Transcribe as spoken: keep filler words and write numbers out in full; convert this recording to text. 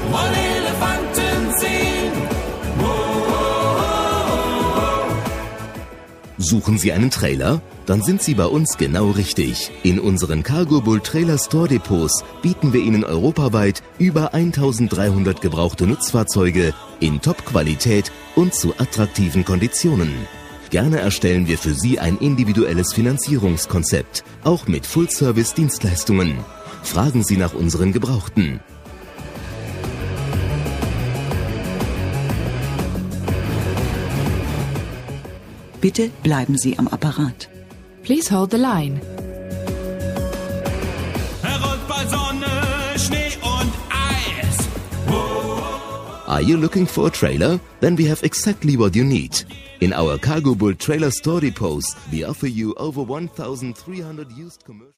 wollen Elefanten sehen. Suchen Sie einen Trailer? Dann sind Sie bei uns genau richtig. In unseren Cargo Bull Trailer Store Depots bieten wir Ihnen europaweit über eintausenddreihundert gebrauchte Nutzfahrzeuge in Top-Qualität und zu attraktiven Konditionen. Gerne erstellen wir für Sie ein individuelles Finanzierungskonzept, auch mit Full-Service-Dienstleistungen. Fragen Sie nach unseren Gebrauchten. Bitte bleiben Sie am Apparat. Please hold the line. Er rollt bei Sonne, Schnee und Eis. Are you looking for a trailer? Then we have exactly what you need. In our Cargo Bull Trailer Store Depots, we offer you over one thousand three hundred used commercial